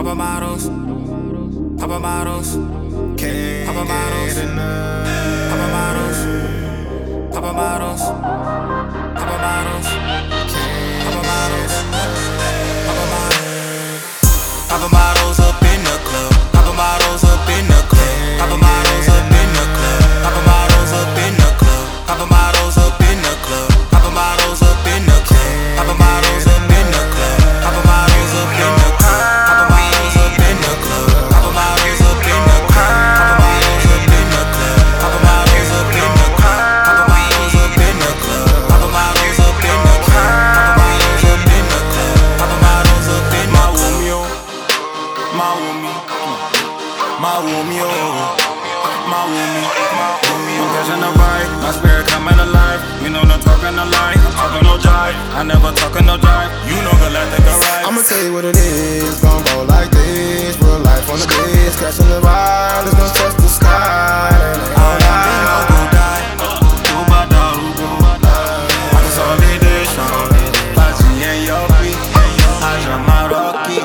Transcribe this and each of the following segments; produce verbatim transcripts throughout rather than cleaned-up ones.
Papa models, Papa models, Papa models, Papa models, Papa models, Papa models, Papa models, Papa models, Papa models up in the club, Papa models up in the club, Papa models up in the club, Papa models up in the club, Papa models up in the club, Papa models up in the club, Papa models up in the club, Papa models up in the club, Papa models up in the club, Papa models up in the club, Papa models up in the club, Papa models up in the club, Papa models up in the club, Papa models up in the club, Papa models up in the club, Papa models up in my Romeo, my Romeo, my Romeo, my Romeo, I'm catching the vibe, my spirit coming alive. You know no talking no lie, I'm talking no jive. I never talking no jive, you know galactic arrive. I'ma tell you what it is, gon' go like this. Real life on the biz, catching the vibe, it's gon' touch the sky. That ain't All gon' I know go die, do ba da do go. I can solve it, Sean. Pachi and Yopi, Aja Maroki.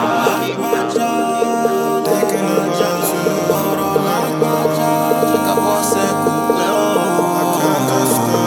thinking about you. Acabou seco, I can't just go.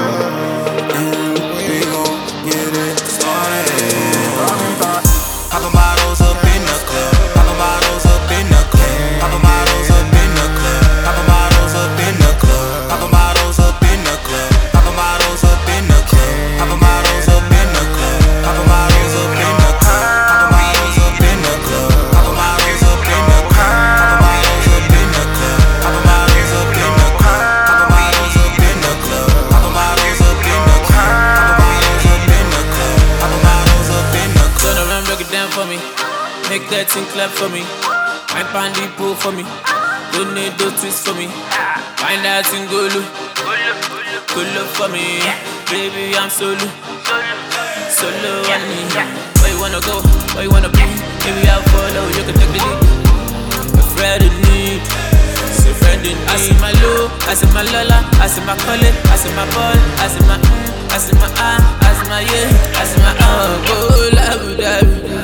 we gon' get it started. Papa models up in the club, Papa models up in the club, Papa models up in the club, Papa models up in the club, Papa models up in the club, Papa models up in the club, Papa models up in the club, Papa models up in the club, Papa models up in the club, Papa models up in the club, Papa models up in the club, Papa models up in the club, Papa models up in the club, Papa models up in the club, Papa models up in the club, Papa models up in the club. Turn around, break it down for me. Make that thing clap for me. Wine pan the pool for me. Don't need those twists for me. Find that thing go look. Go look for me. Baby, I'm solo. Solo on me. Where you wanna go? Where you wanna be? Maybe I'll follow. You can take the lead. A friend in need. It's a friend in need. I see my low, I see my lola, I see my collie, I see my ball, I see my mm, I see my ah, I see my yeah, I see my oh, oh, love, love.